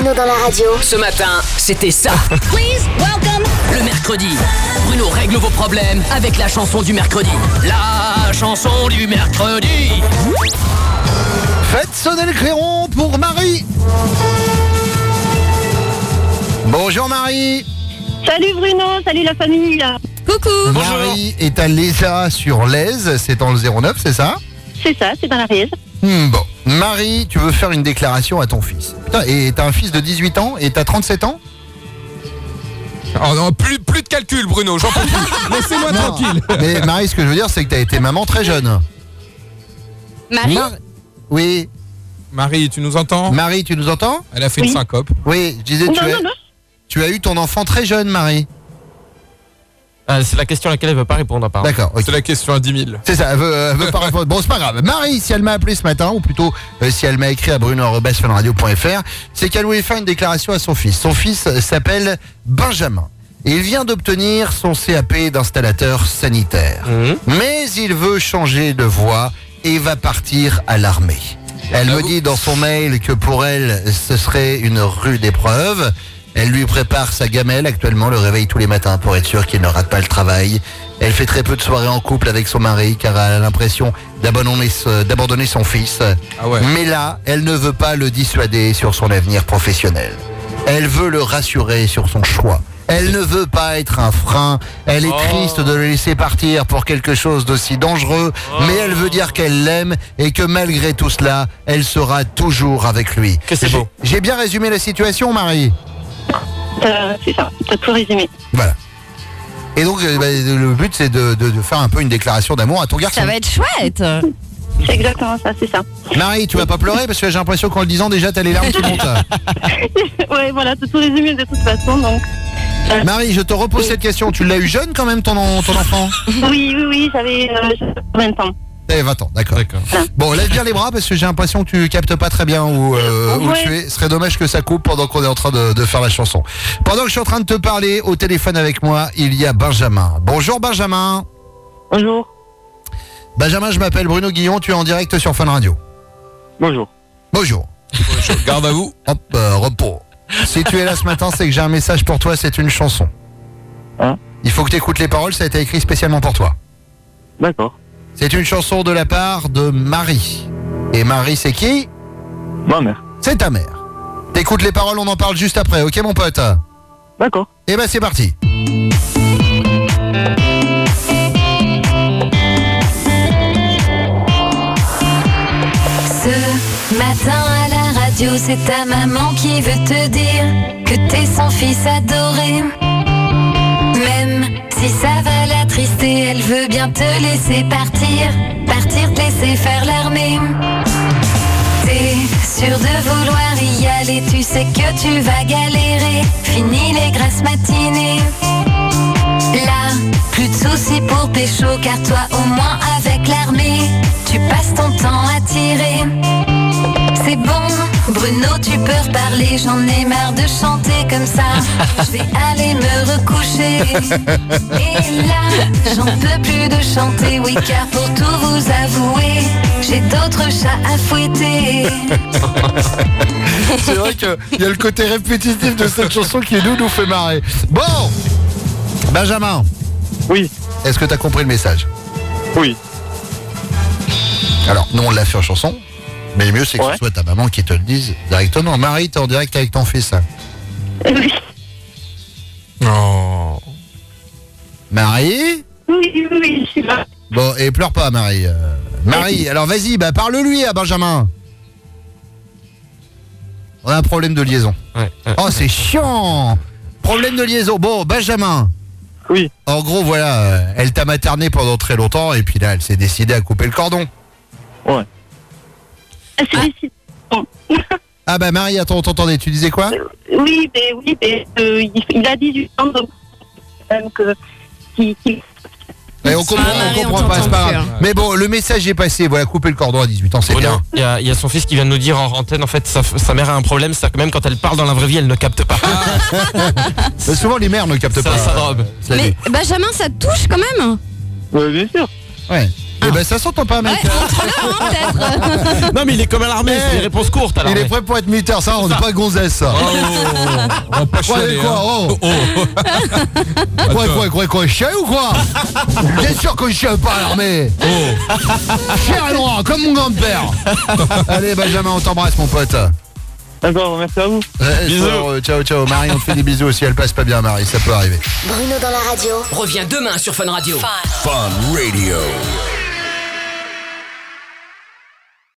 Bruno dans la radio. Ce matin, c'était ça. Please welcome le mercredi. Bruno règle vos problèmes avec la chanson du mercredi. La chanson du mercredi. Faites sonner le clairon pour Marie. Bonjour Marie. Salut Bruno, salut la famille. Coucou. Marie est à l'ESA sur l'Aise, c'est dans le 09, c'est ça? C'est ça, c'est dans la Riez. Bon, Marie, tu veux faire une déclaration à ton fils. Putain, et t'as un fils de 18 ans et t'as 37 ans? Oh non, plus de calcul Bruno, j'en peux plus. Laissez-moi tranquille. Mais Marie, ce que je veux dire, c'est que t'as été maman très jeune. Marie Oui. Marie, tu nous entends? Marie, tu nous entends? Elle a fait une syncope. Oui, je disais, Non. tu as eu ton enfant très jeune, Marie. C'est la question à laquelle elle veut pas répondre apparemment. D'accord, ok. C'est la question à 10 000. C'est ça, elle veut pas répondre. Bon, c'est pas grave. Marie, si elle m'a appelé ce matin, ou plutôt si elle m'a écrit à bruno@funradio.fr, c'est qu'elle voulait faire une déclaration à son fils. Son fils s'appelle Benjamin. Et il vient d'obtenir son CAP d'installateur sanitaire. Mais il veut changer de voie et va partir à l'armée. Elle me dit dans son mail que pour elle, ce serait une rude épreuve. Elle lui prépare sa gamelle, actuellement le réveille tous les matins pour être sûr qu'il ne rate pas le travail. Elle fait très peu de soirées en couple avec son mari car elle a l'impression d'abandonner son fils. Ah ouais. Mais là, elle ne veut pas le dissuader sur son avenir professionnel. Elle veut le rassurer sur son choix. Elle ne veut pas être un frein. Elle est triste de le laisser partir pour quelque chose d'aussi dangereux, mais elle veut dire qu'elle l'aime et que malgré tout cela, elle sera toujours avec lui. Que c'est beau. J'ai bien résumé la situation, Marie? C'est ça, t'as tout résumé. Voilà. Et donc, le but, c'est de faire un peu une déclaration d'amour à ton garçon. Ça va être chouette. C'est exactement ça, c'est ça. Marie, tu vas pas pleurer parce que j'ai l'impression qu'en le disant déjà, t'as les larmes qui montent. Ouais, voilà, t'as tout résumé de toute façon, donc... Marie, je te repose cette question. Tu l'as eu jeune quand même, ton enfant? Oui, j'avais 20 ans. T'avais 20 ans, d'accord. Bon, lève bien les bras parce que j'ai l'impression que tu captes pas très bien où tu es. Ce serait dommage que ça coupe pendant qu'on est en train de faire la chanson. Pendant que je suis en train de te parler, au téléphone avec moi, il y a Benjamin. Bonjour Benjamin. Bonjour. Benjamin, je m'appelle Bruno Guillon, tu es en direct sur Fun Radio. Bonjour. Bonjour. Garde à vous. Hop, repos. Si tu es là ce matin, c'est que j'ai un message pour toi, c'est une chanson. Hein? Il faut que tu écoutes les paroles, ça a été écrit spécialement pour toi. D'accord. C'est une chanson de la part de Marie. Et Marie, c'est qui? Ma mère. C'est ta mère. T'écoutes les paroles, on en parle juste après, ok mon pote? D'accord. Eh ben c'est parti. Ce matin à la radio, c'est ta maman qui veut te dire que t'es son fils adoré. Même si ça va l'attrister, elle veut bien te laisser partir, te laisser faire l'armée. T'es sûr de vouloir y aller, tu sais que tu vas galérer. Fini les grasses matinées. Là, plus de soucis pour pécho, car toi au moins avec l'armée, tu passes ton temps à tirer. C'est bon, Bruno, tu peux reparler, j'en ai marre de chanter comme ça. Je vais aller me recoucher. Et là, j'en peux plus de chanter, oui, car pour tout vous avouer, j'ai d'autres chats à fouetter. C'est vrai qu'il y a le côté répétitif de cette chanson qui nous fait marrer. Bon, Benjamin. Oui. Est-ce que tu as compris le message? Oui. Alors, nous on l'a fait en chanson, mais le mieux c'est que Ouais. ce soit ta maman qui te le dise directement. Marie, t'es en direct avec ton fils. Oui, Oh. Marie? oui, je suis là. Bon, et pleure pas Marie. Marie, alors vas-y, parle-lui à Benjamin. On a un problème de liaison. Ouais. Oh, c'est chiant. Problème de liaison. Bon, Benjamin. Oui. En gros, voilà, elle t'a materné pendant très longtemps et puis là, elle s'est décidée à couper le cordon. Ouais. C'est décidé. Ah bah Marie, attends, t'entendais, tu disais quoi? Oui, il a 18 ans, donc On comprend pas, c'est pas grave. Mais bon, le message est passé, voilà, couper le cordon à 18 ans, c'est Bruno, bien. il y a son fils qui vient de nous dire en antenne, en fait, sa mère a un problème, c'est que même quand elle parle dans la vraie vie, elle ne capte pas. Mais souvent, les mères ne captent C'est pas. sa robe. Mais Benjamin, ça te touche quand même? Ouais, bien sûr. Ouais. Eh ben ça s'entend pas, mec. Ouais, entre là, peut-être. Non, mais il est comme à l'armée, c'est des réponses courtes alors. Il est prêt pour être muteur, ça, on n'est pas gonzesse, ça. Oh, pas chialer, quoi, hein. oh. Quoi, chien ou quoi? Bien sûr que je chien pas à l'armée. Chien à noir, comme mon grand-père. Allez, Benjamin, on t'embrasse, mon pote. D'accord, merci à vous. Bisous. Ciao. Marie, on te fait des bisous aussi. Elle passe pas bien, Marie, ça peut arriver. Bruno dans la radio. Reviens demain sur Fun Radio. Fun Radio.